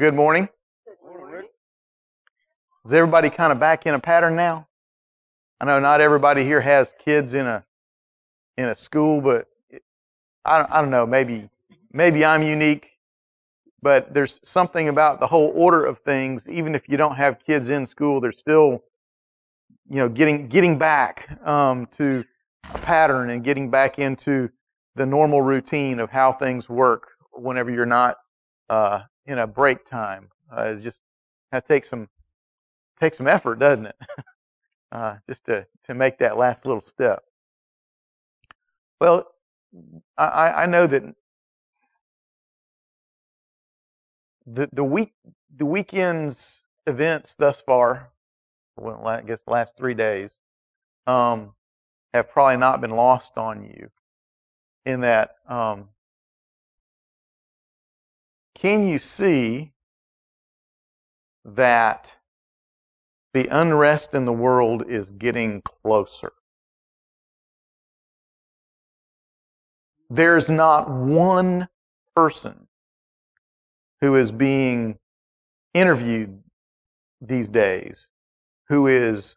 Good morning. Is everybody kind of back in a pattern now? I know not everybody here has kids in a school, but I don't know. Maybe I'm unique, but there's something about the whole order of things. Even if you don't have kids in school, they're still getting back to a pattern and getting back into the normal routine of how things work whenever you're not in a break time. Just that takes some effort, doesn't it? Just to make that last little step. Well, I know that the weekend's events thus far, well, I guess the last 3 days, have probably not been lost on you. In that, can you see that the unrest in the world is getting closer? There's not one person who is being interviewed these days who is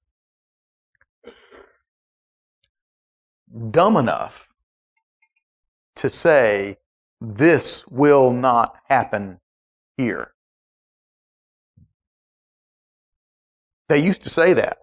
dumb enough to say, this will not happen here. They used to say that.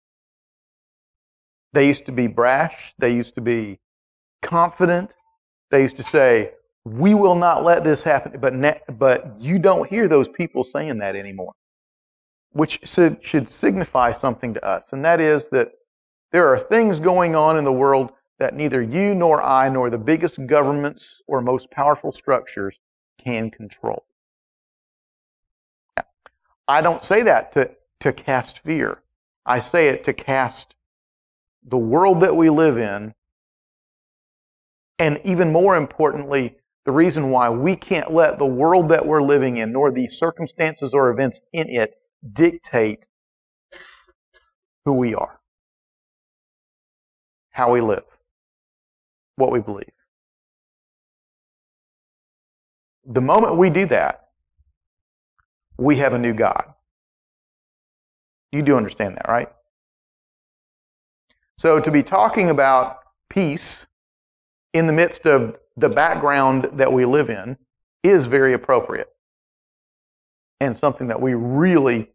They used to be brash. They used to be confident. They used to say, we will not let this happen. But you don't hear those people saying that anymore, which should signify something to us. And that is that there are things going on in the world that neither you nor I nor the biggest governments or most powerful structures can control. Now, I don't say that to cast fear. I say it to cast the world that we live in, and even more importantly, the reason why we can't let the world that we're living in, nor the circumstances or events in it, dictate who we are, how we live, what we believe. The moment we do that, we have a new God. You do understand that, right? So to be talking about peace in the midst of the background that we live in is very appropriate and something that we really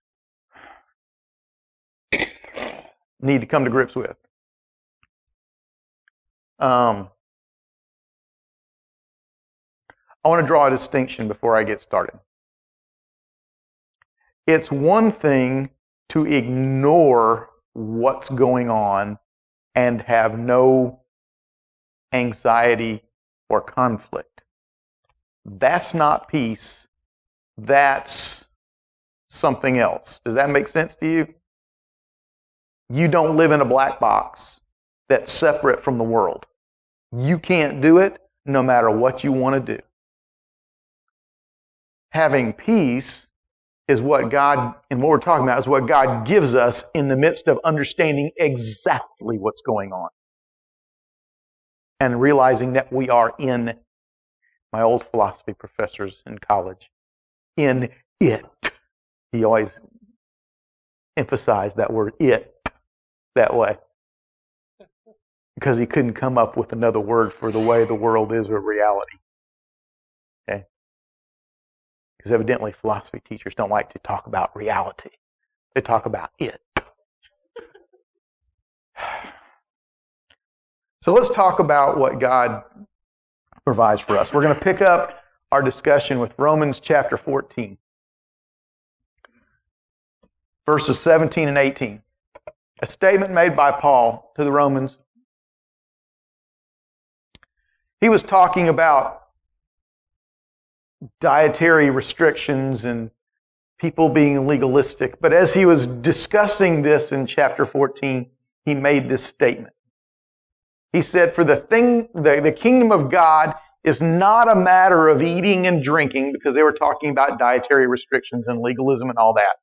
need to come to grips with. I want to draw a distinction before I get started. It's one thing to ignore what's going on and have no anxiety or conflict. That's not peace. That's something else. Does that make sense to you? You don't live in a black box that's separate from the world. You can't do it no matter what you want to do. Having peace is what God, and what we're talking about is what God gives us in the midst of understanding exactly what's going on. And realizing that we are in, my old philosophy professors in college, in it. He always emphasized that word it that way. Because he couldn't come up with another word for the way the world is or reality. Okay? Because evidently philosophy teachers don't like to talk about reality. They talk about it. So let's talk about what God provides for us. We're going to pick up our discussion with Romans chapter 14, verses 17 and 18. A statement made by Paul to the Romans. He was talking about dietary restrictions and people being legalistic. But as he was discussing this in chapter 14, he made this statement. He said, for the kingdom of God is not a matter of eating and drinking, because they were talking about dietary restrictions and legalism and all that.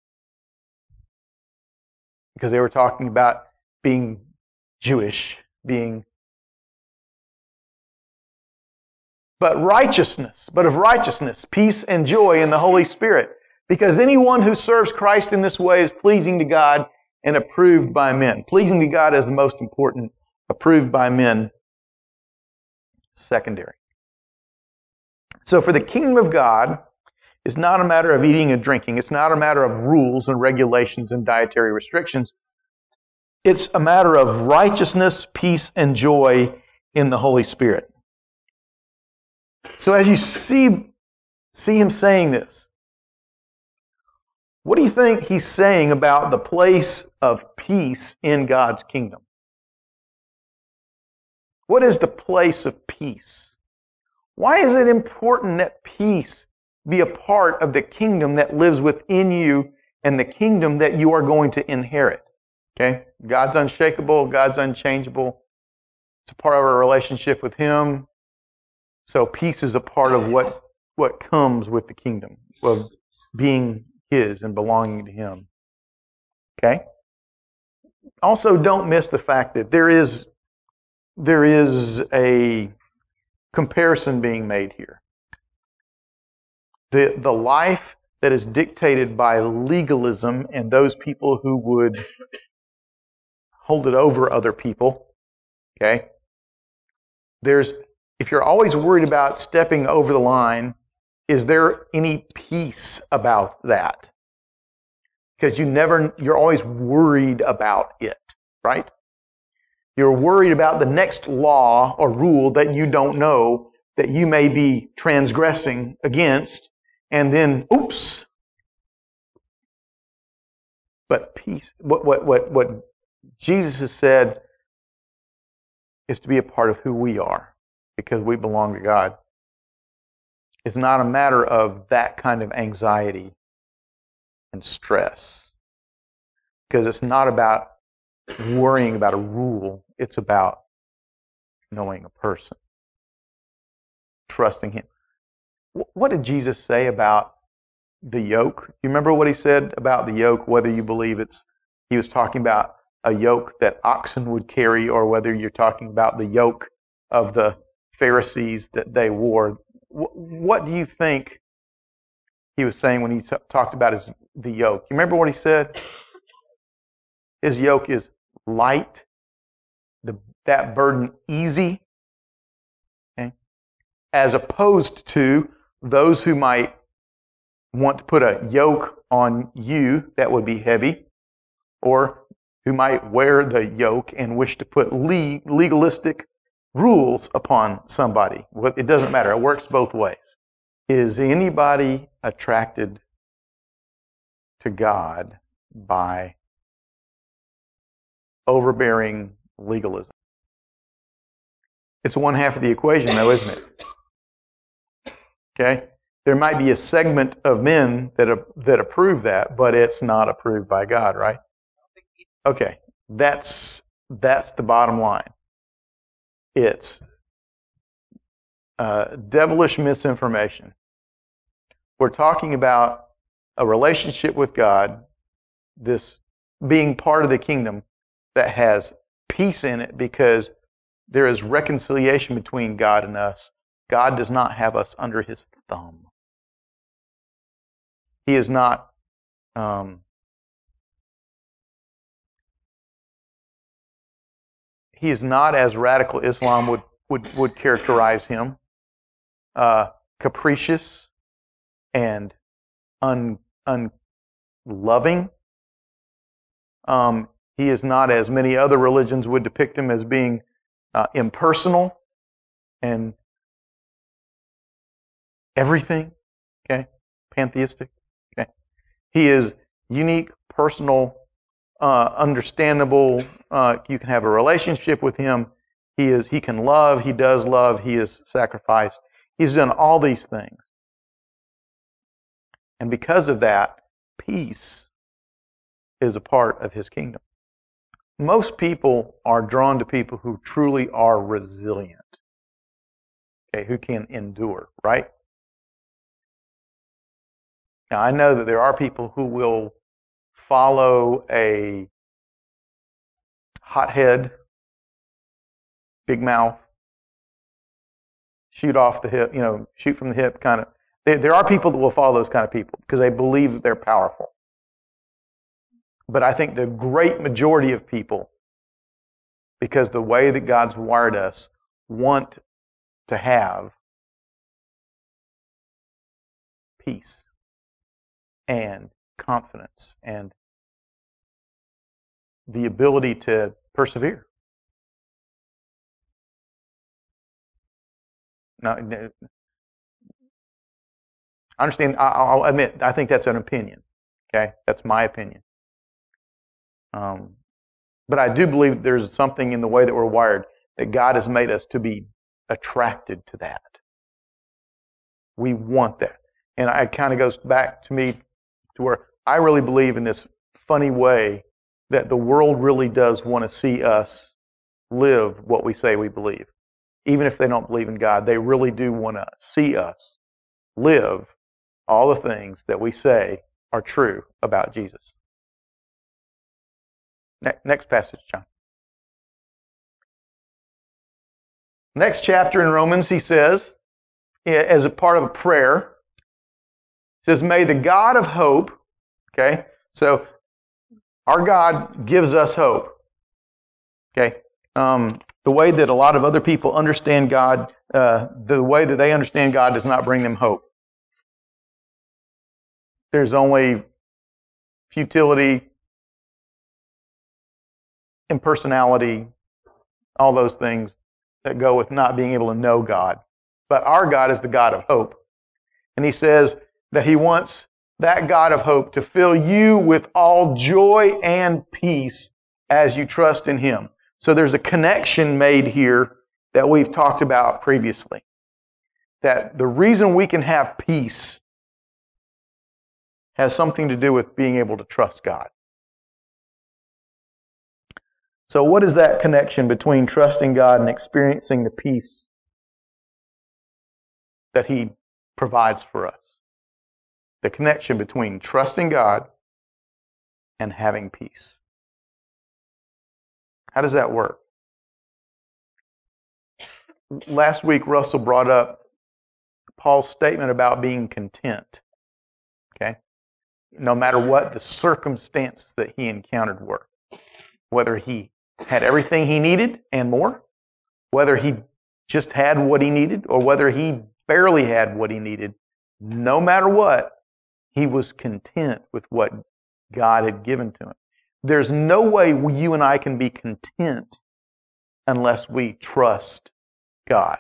Because they were talking about being Jewish, but of righteousness, peace, and joy in the Holy Spirit. Because anyone who serves Christ in this way is pleasing to God and approved by men. Pleasing to God is the most important. Approved by men, secondary. So for the kingdom of God, it's not a matter of eating and drinking. It's not a matter of rules and regulations and dietary restrictions. It's a matter of righteousness, peace, and joy in the Holy Spirit. So as you see him saying this, what do you think he's saying about the place of peace in God's kingdom? What is the place of peace? Why is it important that peace be a part of the kingdom that lives within you and the kingdom that you are going to inherit? Okay? God's unshakable, God's unchangeable. It's a part of our relationship with Him. So peace is a part of what comes with the kingdom, of being His and belonging to Him. Okay? Also, don't miss the fact that there is a comparison being made here. The life that is dictated by legalism and those people who would hold it over other people, okay? If you're always worried about stepping over the line, is there any peace about that? Because you're always worried about it, right? You're worried about the next law or rule that you don't know that you may be transgressing against, and then, oops. But peace, what Jesus has said is to be a part of who we are because we belong to God. It's not a matter of that kind of anxiety and stress. Because it's not about worrying about a rule. It's about knowing a person. Trusting Him. What did Jesus say about the yoke? You remember what He said about the yoke, whether you believe He was talking about a yoke that oxen would carry or whether you're talking about the yoke of the Pharisees that they wore. What do you think He was saying when He talked about the yoke? You remember what He said? His yoke is light, that burden easy, okay? As opposed to those who might want to put a yoke on you that would be heavy, or who might wear the yoke and wish to put legalistic rules upon somebody. It doesn't matter. It works both ways. Is anybody attracted to God by overbearing legalism? It's one half of the equation, though, isn't it? Okay? There might be a segment of men that approve that, but it's not approved by God, right? Okay. That's the bottom line. It's devilish misinformation. We're talking about a relationship with God, this being part of the kingdom that has peace in it because there is reconciliation between God and us. God does not have us under His thumb. He is not he is not, as radical Islam would characterize him, capricious and unloving. He is not, as many other religions would depict him, as being impersonal and everything. Okay, pantheistic. Okay, he is unique, personal, understandable. You can have a relationship with him. He can love. He does love. He is sacrificed. He's done all these things. And because of that, peace is a part of His kingdom. Most people are drawn to people who truly are resilient, okay, who can endure, right? Now, I know that there are people who will follow a hothead, big mouth, shoot off the hip, shoot from the hip kind of. There are people that will follow those kind of people because they believe that they're powerful. But I think the great majority of people, because the way that God's wired us, want to have peace and confidence and the ability to persevere. Now, I understand. I'll admit, I think that's an opinion. Okay, that's my opinion. But I do believe there's something in the way that we're wired that God has made us to be attracted to that. We want that. And it kind of goes back to me to where I really believe in this funny way that the world really does want to see us live what we say we believe. Even if they don't believe in God, they really do want to see us live all the things that we say are true about Jesus. Next passage, John. Next chapter in Romans, he says, as a part of a prayer, says, may the God of hope, okay, so our God gives us hope, okay, the way that a lot of other people understand God, the way that they understand God does not bring them hope. There's only futility, impersonality, all those things that go with not being able to know God. But our God is the God of hope. And he says that he wants that God of hope to fill you with all joy and peace as you trust in him. So there's a connection made here that we've talked about previously. That the reason we can have peace has something to do with being able to trust God. So what is that connection between trusting God and experiencing the peace that he provides for us? The connection between trusting God and having peace. How does that work? Last week, Russell brought up Paul's statement about being content. Okay? No matter what the circumstances that he encountered were. Whether he had everything he needed and more, whether he just had what he needed, or whether he barely had what he needed, no matter what, he was content with what God had given to him. There's no way you and I can be content unless we trust God.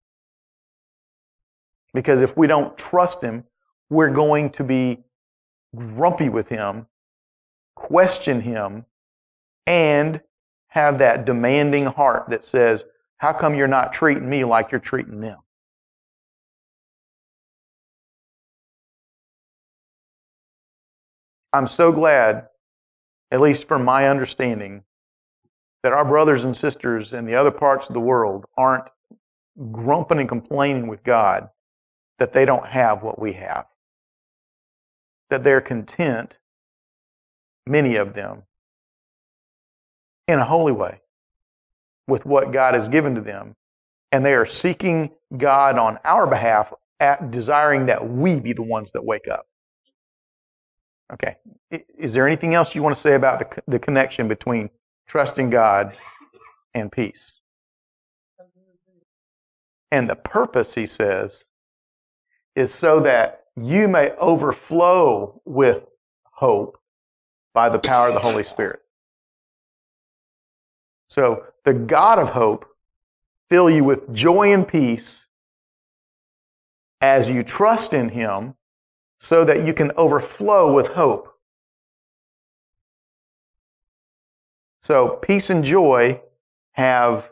Because if we don't trust him, we're going to be grumpy with him, question him, and have that demanding heart that says, how come you're not treating me like you're treating them? I'm so glad, at least from my understanding, that our brothers and sisters in the other parts of the world aren't grumping and complaining with God that they don't have what we have. That they're content, many of them, in a holy way with what God has given to them. And they are seeking God on our behalf, desiring that we be the ones that wake up. Okay. Is there anything else you want to say about the connection between trusting God and peace? And the purpose, he says, is so that you may overflow with hope by the power of the Holy Spirit. So the God of hope fill you with joy and peace as you trust in him so that you can overflow with hope. So peace and joy have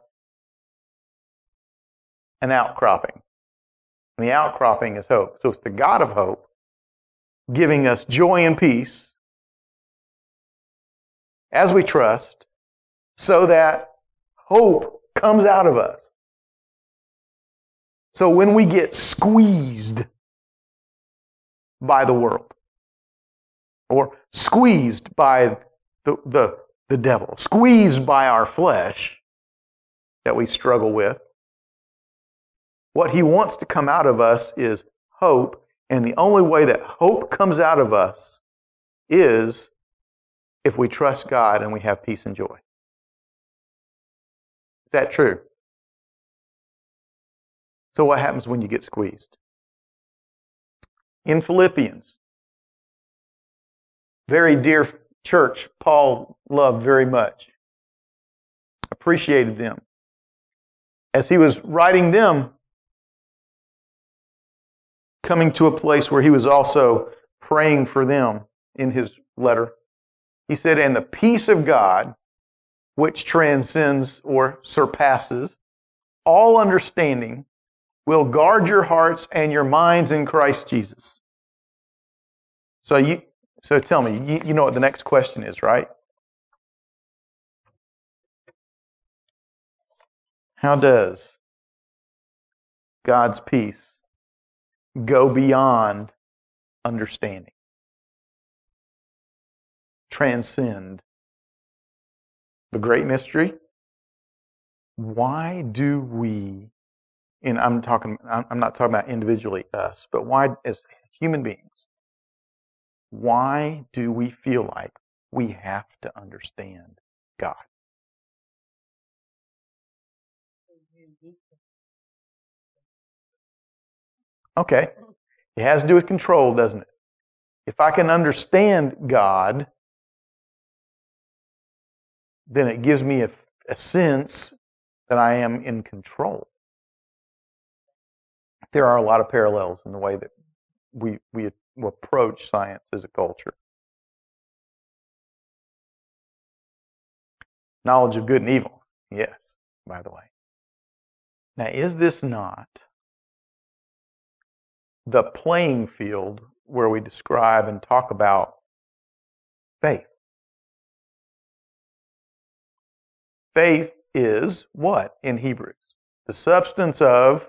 an outcropping. And the outcropping is hope. So it's the God of hope giving us joy and peace as we trust so that hope comes out of us. So when we get squeezed by the world or squeezed by the devil, squeezed by our flesh that we struggle with, What He wants to come out of us is hope, and the only way that hope comes out of us is if we trust God and we have peace and joy. Is that true? So what happens when you get squeezed? In Philippians, very dear church Paul loved very much, appreciated them. As he was writing them, coming to a place where he was also praying for them in his letter, he said, "And the peace of God, which transcends or surpasses all understanding, will guard your hearts and your minds in Christ Jesus." So tell me, you know what the next question is, right? How does God's peace go beyond understanding? Transcend the great mystery? Why do we, and I'm not talking about individually us, but why as human beings, why do we feel like we have to understand God? Okay. It has to do with control, doesn't it? If I can understand God, then it gives me a sense that I am in control. There are a lot of parallels in the way that we approach science as a culture. Knowledge of good and evil. Yes, by the way. Now, is this not the playing field where we describe and talk about faith? Faith is what in Hebrews? The substance of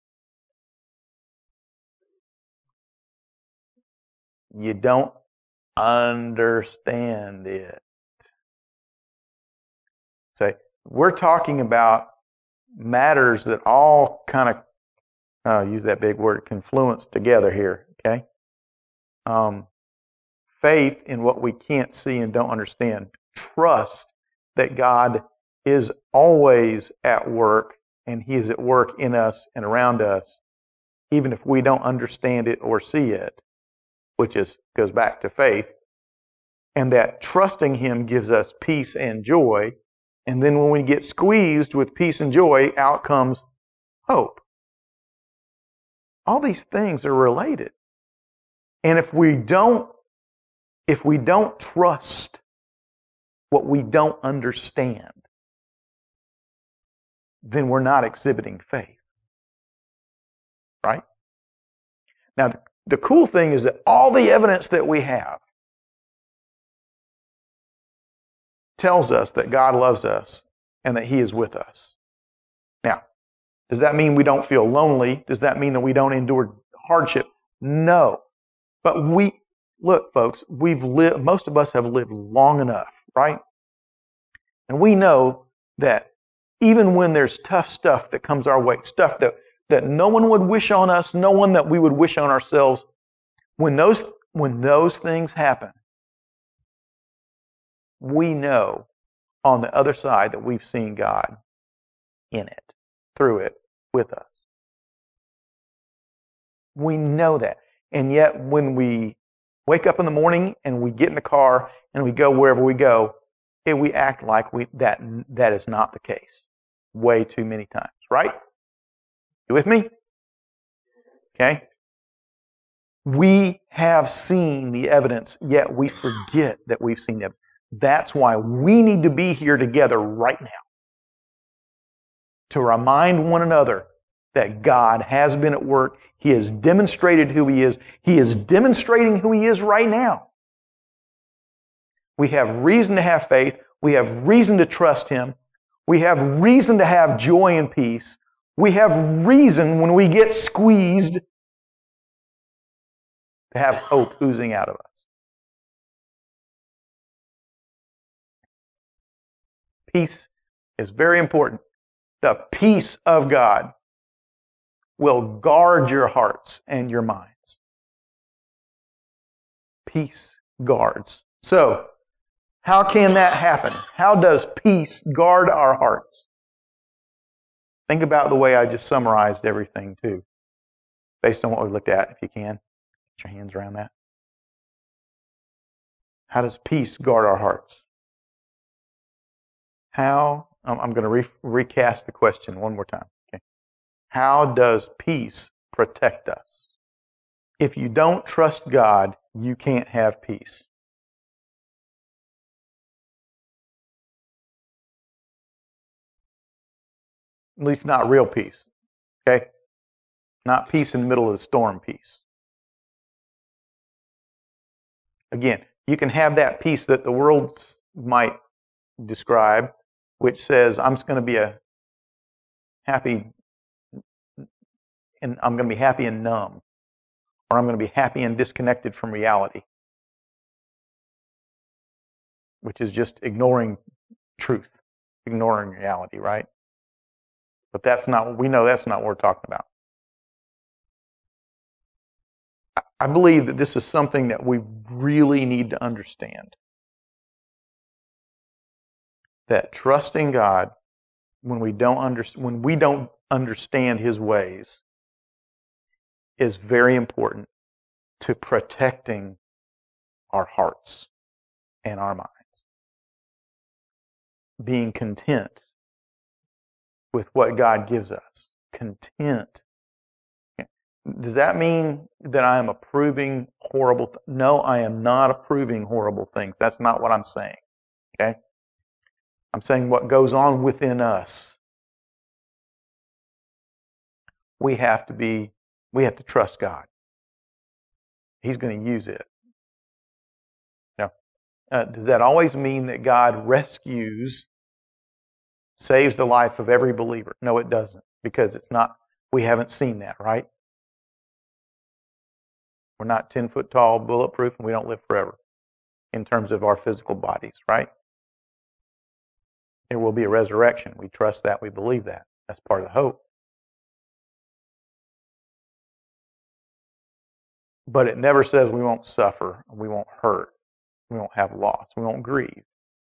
you don't understand it. So we're talking about matters that all kind of, use that big word, confluence together here, okay? Faith in what we can't see and don't understand. Trust that God is always at work, and He is at work in us and around us, even if we don't understand it or see it, which goes back to faith. And that trusting Him gives us peace and joy. And then when we get squeezed with peace and joy, out comes hope. All these things are related. And if we don't trust what we don't understand, then we're not exhibiting faith. Right? Now, the cool thing is that all the evidence that we have tells us that God loves us and that He is with us. Now, does that mean we don't feel lonely? Does that mean that we don't endure hardship? No. But look, folks, most of us have lived long enough, right? And we know that even when there's tough stuff that comes our way, stuff that no one would wish on us, no one that we would wish on ourselves, when those things happen, we know on the other side that we've seen God in it, through it, with us. We know that. And yet when we wake up in the morning and we get in the car and we go wherever we go, we act like that is not the case way too many times, right? You with me? Okay? We have seen the evidence, yet we forget that we've seen it. That's why we need to be here together right now to remind one another that God has been at work. He has demonstrated who He is. He is demonstrating who He is right now. We have reason to have faith. We have reason to trust Him. We have reason to have joy and peace. We have reason when we get squeezed to have hope oozing out of us. Peace is very important. The peace of God, will guard your hearts and your minds. Peace guards. So, how can that happen? How does peace guard our hearts? Think about the way I just summarized everything too, based on what we looked at, if you can. Get your hands around that. How does peace guard our hearts? How? I'm going to recast the question one more time. Okay. How does peace protect us? If you don't trust God, you can't have peace. At least not real peace. Okay? Not peace in the middle of the storm peace. Again, you can have that peace that the world might describe, which says, I'm just going to be happy, and I'm going to be happy and numb, or I'm going to be happy and disconnected from reality, which is just ignoring truth, ignoring reality, right? But we know that's not what we're talking about. I believe that this is something that we really need to understand. That trusting God when we don't understand His ways is very important to protecting our hearts and our minds. Being content with what God gives us. Content. Does that mean that I am approving horrible No, I am not approving horrible things. That's not what I'm saying. Okay? I'm saying what goes on within us. We have to trust God. He's going to use it. Does that always mean that God saves the life of every believer? No, it doesn't, because we haven't seen that, right? We're not 10 foot tall, bulletproof, and we don't live forever in terms of our physical bodies, right? There will be a resurrection. We trust that. We believe that. That's part of the hope. But it never says we won't suffer, we won't hurt, we won't have loss, we won't grieve.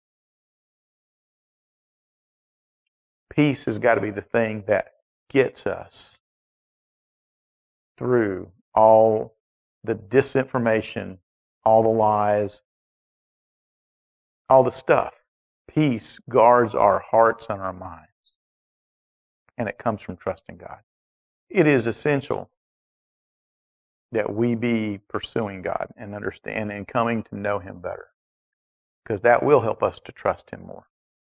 Peace has got to be the thing that gets us through all the disinformation, all the lies, all the stuff. Peace guards our hearts and our minds. And it comes from trusting God. It is essential that we be pursuing God and understand and coming to know Him better, because that will help us to trust Him more.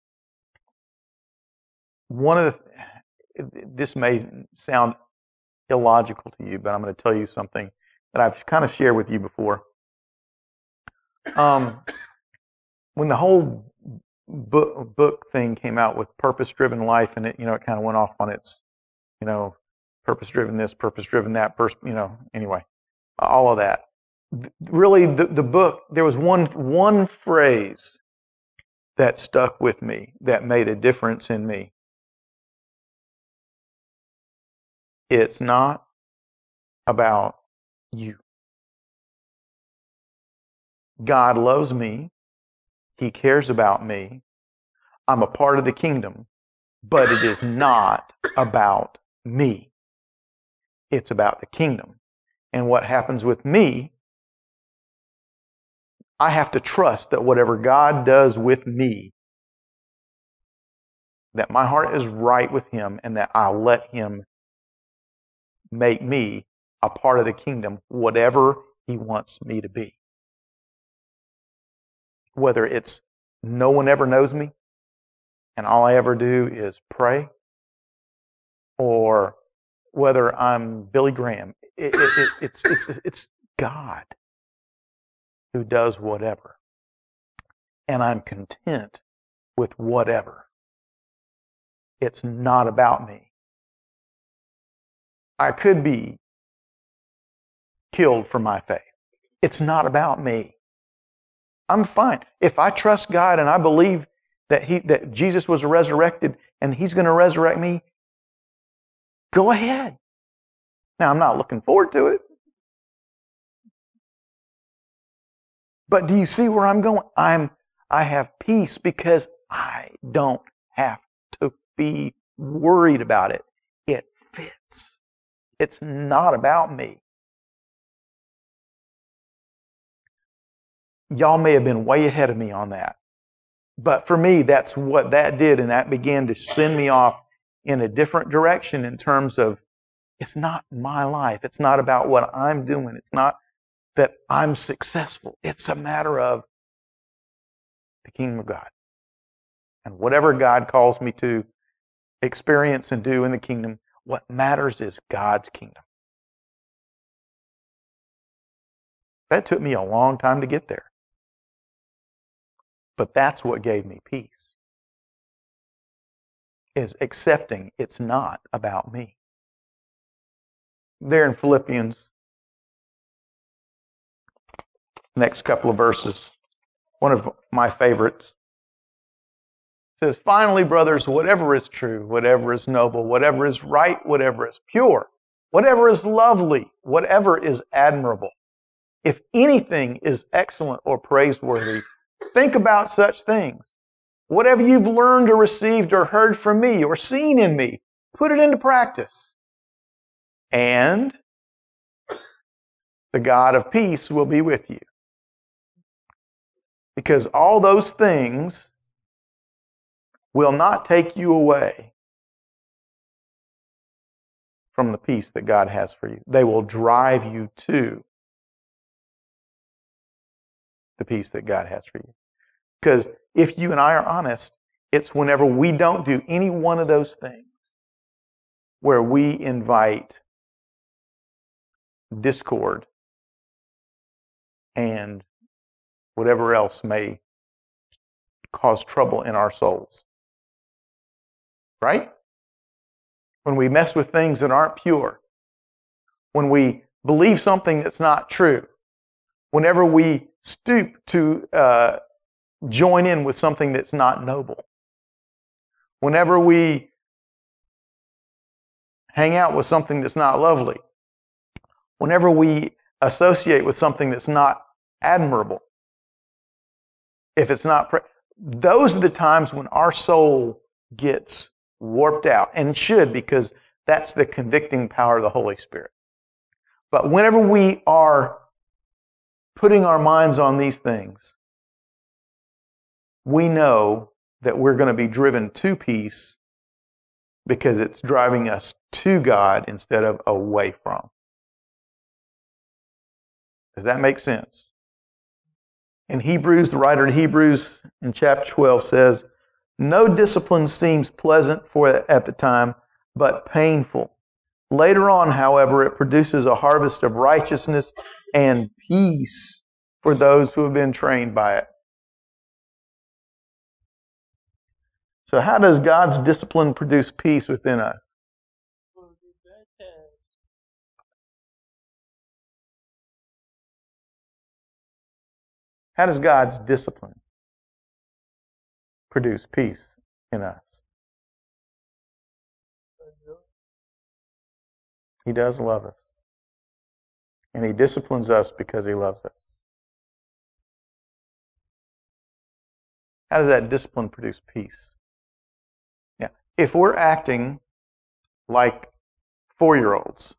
This may sound illogical to you, but I'm going to tell you something that I've kind of shared with you before. When the whole book thing came out with purpose-driven life, and it kind of went off on its, purpose-driven this, purpose-driven that, anyway, all of that. Really, the book, there was one phrase that stuck with me, that made a difference in me. It's not about you. God loves me. He cares about me. I'm a part of the kingdom, but it is not about me. It's about the kingdom. And what happens with me, I have to trust that whatever God does with me, that my heart is right with Him, and that I'll let Him make me a part of the kingdom, whatever He wants me to be. Whether it's no one ever knows me, and all I ever do is pray, or whether I'm Billy Graham, it's God who does whatever, and I'm content with whatever. It's not about me. I could be killed for my faith. It's not about me. I'm fine. If I trust God and I believe that Jesus was resurrected and He's going to resurrect me, go ahead. Now, I'm not looking forward to it. But do you see where I'm going? I have peace because I don't have to be worried about it. It fits. It's not about me. Y'all may have been way ahead of me on that. But for me, that's what that did, and that began to send me off in a different direction in terms of it's not my life. It's not about what I'm doing. It's not that I'm successful. It's a matter of the kingdom of God. And whatever God calls me to experience and do in the kingdom, what matters is God's kingdom. That took me a long time to get there. But that's what gave me peace. Is accepting it's not about me. There in Philippians, next couple of verses, one of my favorites, says, finally, brothers, whatever is true, whatever is noble, whatever is right, whatever is pure, whatever is lovely, whatever is admirable, if anything is excellent or praiseworthy, think about such things. Whatever you've learned or received or heard from me or seen in me, put it into practice. And the God of peace will be with you. Because all those things will not take you away from the peace that God has for you. They will drive you to the peace that God has for you. Because if you and I are honest, it's whenever we don't do any one of those things where we invite discord and whatever else may cause trouble in our souls. Right? When we mess with things that aren't pure, when we believe something that's not true, whenever we stoop to join in with something that's not noble, whenever we hang out with something that's not lovely, whenever we associate with something that's not admirable, if it's not, those are the times when our soul gets warped out, and should, because that's the convicting power of the Holy Spirit. But whenever we are putting our minds on these things, we know that we're going to be driven to peace because it's driving us to God instead of away from. Does that make sense? In Hebrews, the writer of Hebrews in chapter 12 says, no discipline seems pleasant at the time, but painful. Later on, however, it produces a harvest of righteousness and peace for those who have been trained by it. So how does God's discipline produce peace within us? How does God's discipline produce peace in us? He does love us. And He disciplines us because He loves us. How does that discipline produce peace? Yeah. If we're acting like 4-year-olds,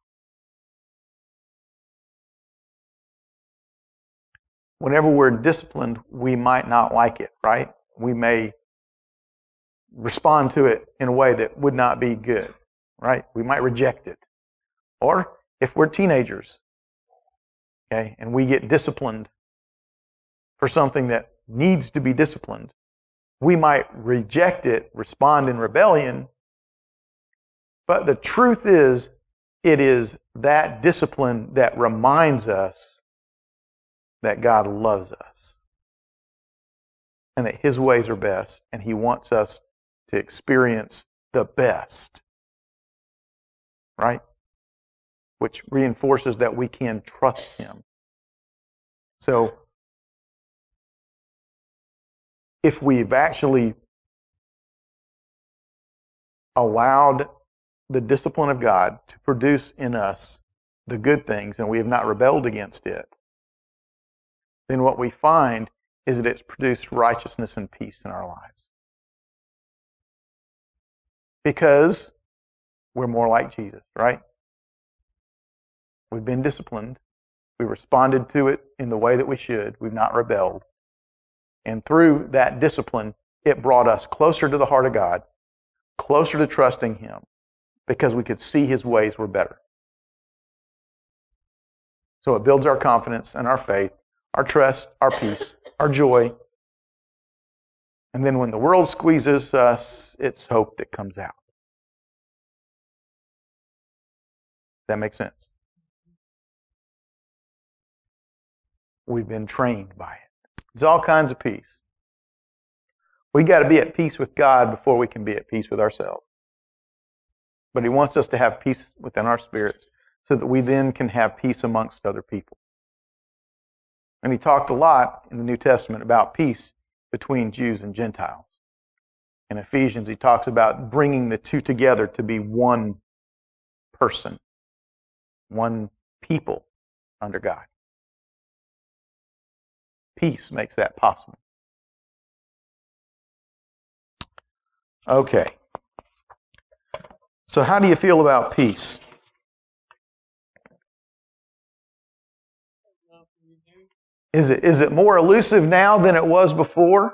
whenever we're disciplined, we might not like it, right? We may respond to it in a way that would not be good, right? We might reject it. Or if we're teenagers, okay, and we get disciplined for something that needs to be disciplined, we might reject it, respond in rebellion. But the truth is, it is that discipline that reminds us that God loves us and that His ways are best, and He wants us to experience the best, right? Which reinforces that we can trust Him. So, if we've actually allowed the discipline of God to produce in us the good things and we have not rebelled against it, then what we find is that it's produced righteousness and peace in our lives. Because we're more like Jesus, right? We've been disciplined. We responded to it in the way that we should. We've not rebelled. And through that discipline, it brought us closer to the heart of God, closer to trusting Him, because we could see His ways were better. So it builds our confidence and our faith, our trust, our peace, our joy. And then when the world squeezes us, it's hope that comes out. Does that make sense? We've been trained by it. There's all kinds of peace. We got to be at peace with God before we can be at peace with ourselves. But He wants us to have peace within our spirits so that we then can have peace amongst other people. And He talked a lot in the New Testament about peace between Jews and Gentiles. In Ephesians, He talks about bringing the two together to be one person, one people under God. Peace makes that possible. Okay. So how do you feel about peace? Is it more elusive now than it was before?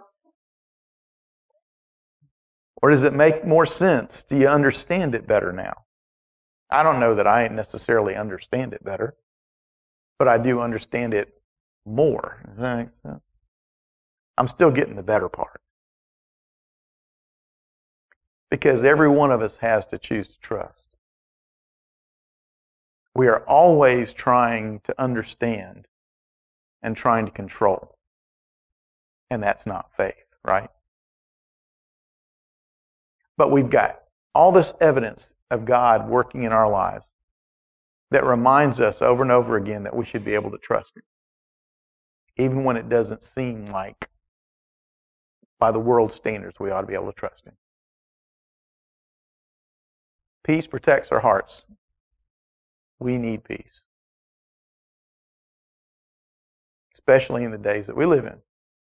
Or does it make more sense? Do you understand it better now? I don't know that I necessarily understand it better, but I do understand it more. Does that make sense? I'm still getting the better part. Because every one of us has to choose to trust. We are always trying to understand and trying to control. And that's not faith, right? But we've got all this evidence of God working in our lives that reminds us over and over again that we should be able to trust Him. Even when it doesn't seem like, by the world's standards, we ought to be able to trust Him. Peace protects our hearts. We need peace. Especially in the days that we live in.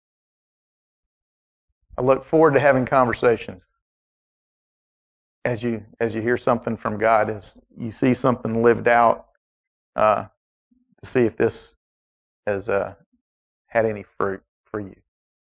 I look forward to having conversations as you hear something from God, as you see something lived out, to see if this has had any fruit for you.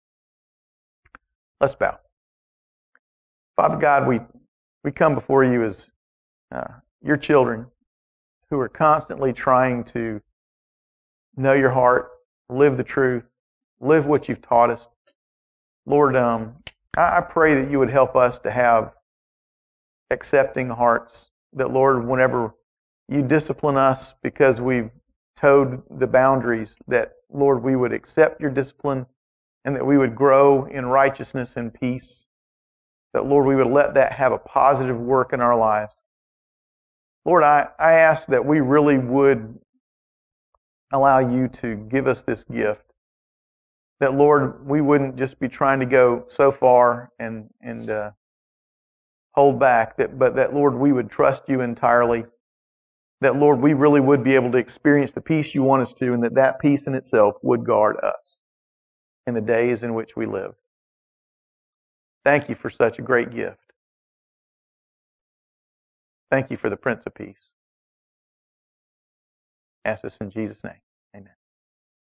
Let's bow. Father God, we come before you as your children who are constantly trying to know your heart, live the truth, live what you've taught us. Lord, I pray that you would help us to have accepting hearts, that, Lord, whenever you discipline us because we've towed the boundaries, that, Lord, we would accept your discipline and that we would grow in righteousness and peace, that, Lord, we would let that have a positive work in our lives. Lord, I ask that we really would allow you to give us this gift, that, Lord, we wouldn't just be trying to go so far and hold back, but that, Lord, we would trust you entirely, that, Lord, we really would be able to experience the peace you want us to, and that peace in itself would guard us in the days in which we live. Thank you for such a great gift. Thank you for the Prince of Peace. Ask us in Jesus' name.